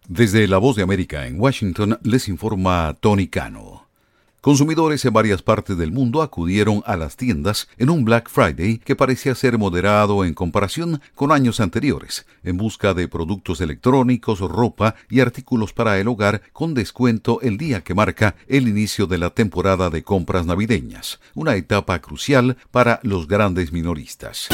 Desde La Voz de América en Washington les informa Tony Cano. Consumidores en varias partes del mundo acudieron a las tiendas en un Black Friday que parecía ser moderado en comparación con años anteriores, en busca de productos electrónicos, ropa y artículos para el hogar con descuento el día que marca el inicio de la temporada de compras navideñas, una etapa crucial para los grandes minoristas.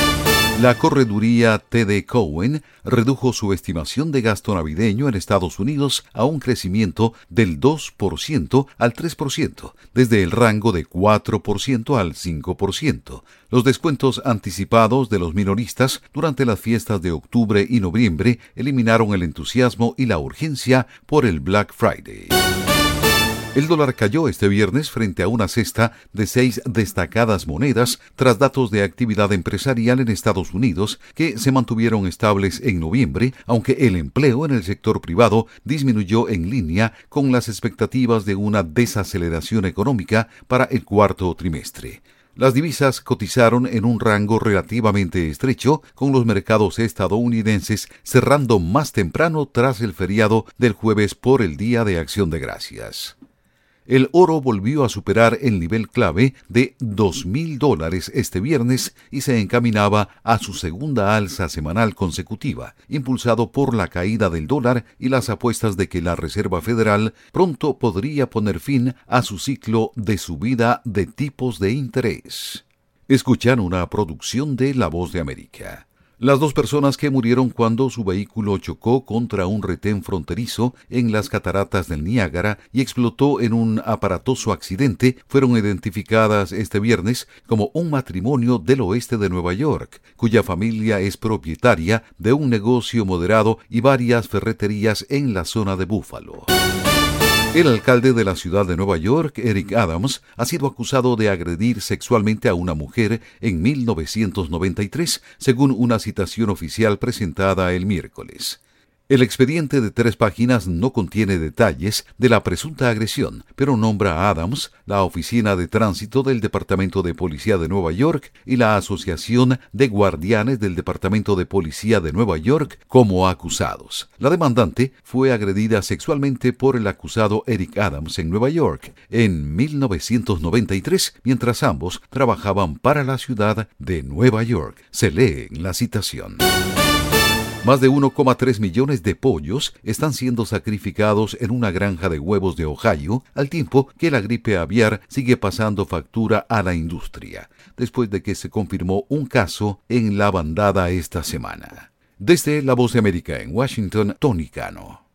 La correduría TD Cowen redujo su estimación de gasto navideño en Estados Unidos a un crecimiento del 2% al 3%, desde el rango de 4% al 5%. Los descuentos anticipados de los minoristas durante las fiestas de octubre y noviembre eliminaron el entusiasmo y la urgencia por el Black Friday. El dólar cayó este viernes frente a una cesta de 6 destacadas monedas tras datos de actividad empresarial en Estados Unidos que se mantuvieron estables en noviembre, aunque el empleo en el sector privado disminuyó en línea con las expectativas de una desaceleración económica para el cuarto trimestre. Las divisas cotizaron en un rango relativamente estrecho, con los mercados estadounidenses cerrando más temprano tras el feriado del jueves por el Día de Acción de Gracias. El oro volvió a superar el nivel clave de $2,000 este viernes y se encaminaba a su segunda alza semanal consecutiva, impulsado por la caída del dólar y las apuestas de que la Reserva Federal pronto podría poner fin a su ciclo de subida de tipos de interés. Escuchan una producción de La Voz de América. Las dos personas que murieron cuando su vehículo chocó contra un retén fronterizo en las cataratas del Niágara y explotó en un aparatoso accidente fueron identificadas este viernes como un matrimonio del oeste de Nueva York, cuya familia es propietaria de un negocio moderado y varias ferreterías en la zona de Buffalo. El alcalde de la ciudad de Nueva York, Eric Adams, ha sido acusado de agredir sexualmente a una mujer en 1993, según una citación oficial presentada el miércoles. El expediente de 3 páginas no contiene detalles de la presunta agresión, pero nombra a Adams, la Oficina de Tránsito del Departamento de Policía de Nueva York y la Asociación de Guardianes del Departamento de Policía de Nueva York como acusados. La demandante fue agredida sexualmente por el acusado Eric Adams en Nueva York en 1993, mientras ambos trabajaban para la ciudad de Nueva York. Se lee en la citación. Más de 1,3 millones de pollos están siendo sacrificados en una granja de huevos de Ohio, al tiempo que la gripe aviar sigue pasando factura a la industria, después de que se confirmó un caso en la bandada esta semana. Desde La Voz de América en Washington, Tony Cano.